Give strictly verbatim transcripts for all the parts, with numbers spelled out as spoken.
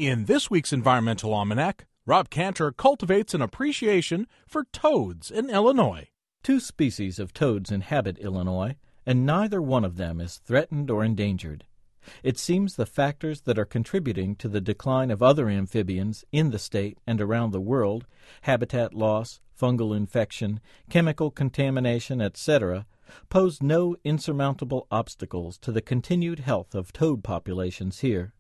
In this week's Environmental Almanac, Rob Cantor cultivates an appreciation for toads in Illinois. Two species of toads inhabit Illinois, and neither one of them is threatened or endangered. It seems the factors that are contributing to the decline of other amphibians in the state and around the world, habitat loss, fungal infection, chemical contamination, et cetera, pose no insurmountable obstacles to the continued health of toad populations here.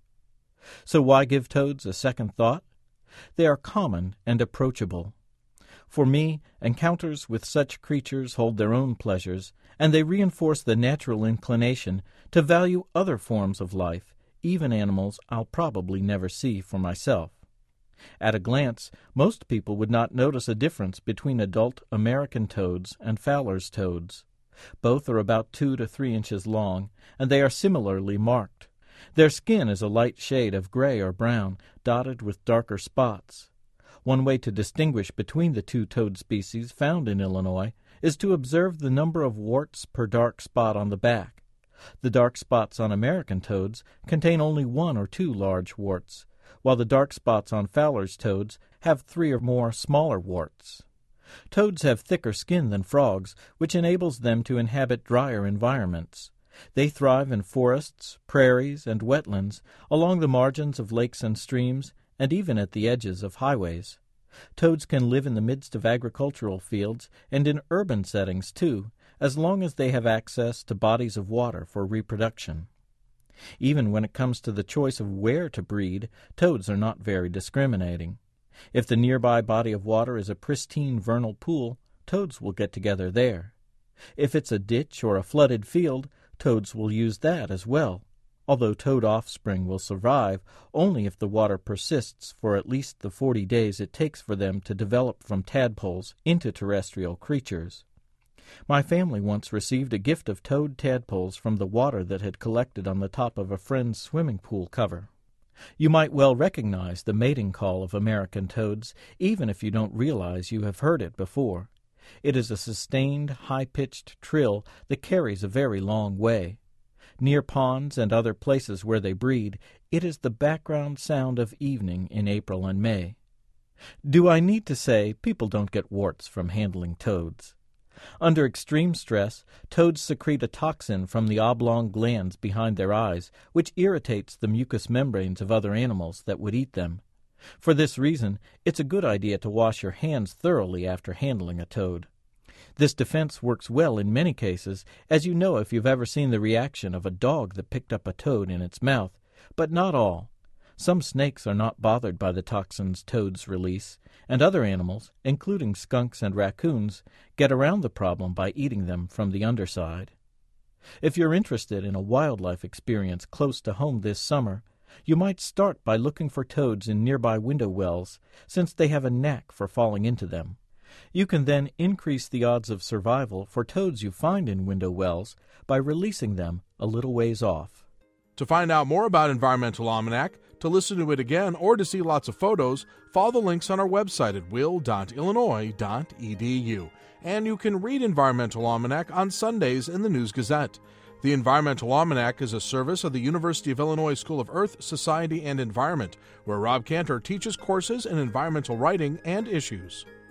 So why give toads a second thought? They are common and approachable. For me, encounters with such creatures hold their own pleasures, and they reinforce the natural inclination to value other forms of life, even animals I'll probably never see for myself. At a glance, most people would not notice a difference between adult American toads and Fowler's toads. Both are about two to three inches long, and they are similarly marked. Their skin is a light shade of gray or brown, dotted with darker spots. One way to distinguish between the two toad species found in Illinois is to observe the number of warts per dark spot on the back. The dark spots on American toads contain only one or two large warts, while the dark spots on Fowler's toads have three or more smaller warts. Toads have thicker skin than frogs, which enables them to inhabit drier environments. They thrive in forests, prairies, and wetlands, along the margins of lakes and streams, and even at the edges of highways. Toads can live in the midst of agricultural fields and in urban settings, too, as long as they have access to bodies of water for reproduction. Even when it comes to the choice of where to breed, toads are not very discriminating. If the nearby body of water is a pristine vernal pool, toads will get together there. If it's a ditch or a flooded field, toads will use that as well, although toad offspring will survive only if the water persists for at least the forty days it takes for them to develop from tadpoles into terrestrial creatures. My family once received a gift of toad tadpoles from the water that had collected on the top of a friend's swimming pool cover. You might well recognize the mating call of American toads, even if you don't realize you have heard it before. It is a sustained, high-pitched trill that carries a very long way. Near ponds and other places where they breed, it is the background sound of evening in April and May. Do I need to say people don't get warts from handling toads? Under extreme stress, toads secrete a toxin from the oblong glands behind their eyes, which irritates the mucous membranes of other animals that would eat them. For this reason, it's a good idea to wash your hands thoroughly after handling a toad. This defense works well in many cases, as you know if you've ever seen the reaction of a dog that picked up a toad in its mouth, but not all. Some snakes are not bothered by the toxins toads release, and other animals, including skunks and raccoons, get around the problem by eating them from the underside. If you're interested in a wildlife experience close to home this summer, you might start by looking for toads in nearby window wells, since they have a knack for falling into them. You can then increase the odds of survival for toads you find in window wells by releasing them a little ways off. To find out more about Environmental Almanac, to listen to it again, or to see lots of photos, follow the links on our website at will dot illinois dot e d u. And you can read Environmental Almanac on Sundays in the News Gazette. The Environmental Almanac is a service of the University of Illinois School of Earth, Society, and Environment, where Rob Cantor teaches courses in environmental writing and issues.